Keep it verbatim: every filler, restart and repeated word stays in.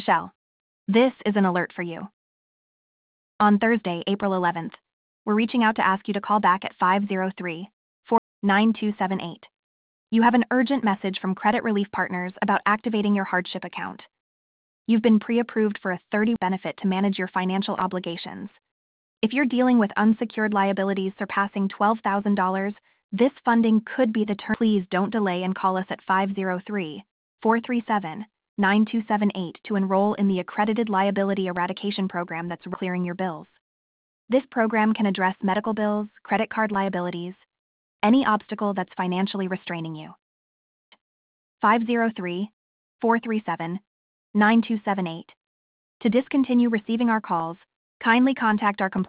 Shell. This is an alert for you. On Thursday, April eleventh, we're reaching out to ask you to call back at five zero three, four nine two seven eight. You have an urgent message from Credit Relief Partners about activating your hardship account. You've been pre-approved for a thirty benefit to manage your financial obligations. If you're dealing with unsecured liabilities surpassing twelve thousand dollars, this funding could be the term. Please don't delay and call us at five zero three, four three seven, nine two seven eight to enroll in the Accredited Liability Eradication Program that's clearing your bills. This program can address medical bills, credit card liabilities, any obstacle that's financially restraining you. five zero three, four three seven, nine two seven eight. To discontinue receiving our calls, kindly contact our compliance